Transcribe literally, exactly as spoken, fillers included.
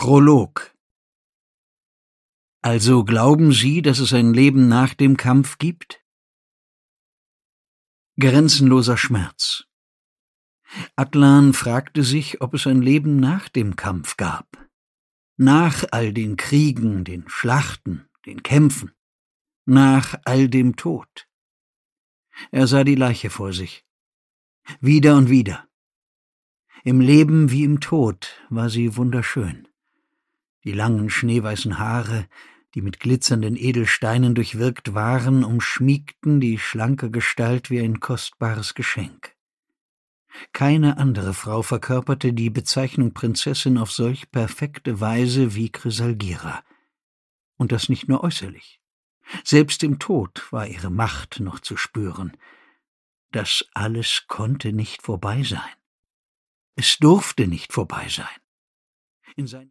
Prolog. Also glauben Sie, dass es ein Leben nach dem Kampf gibt? Grenzenloser Schmerz. Atlan fragte sich, ob es ein Leben nach dem Kampf gab. Nach all den Kriegen, den Schlachten, den Kämpfen. Nach all dem Tod. Er sah die Leiche vor sich. Wieder und wieder. Im Leben wie im Tod war sie wunderschön. Die langen schneeweißen Haare, die mit glitzernden Edelsteinen durchwirkt waren, umschmiegten die schlanke Gestalt wie ein kostbares Geschenk. Keine andere Frau verkörperte die Bezeichnung Prinzessin auf solch perfekte Weise wie Chrysalgira. Und das nicht nur äußerlich. Selbst im Tod war ihre Macht noch zu spüren. Das alles konnte nicht vorbei sein. Es durfte nicht vorbei sein. In sein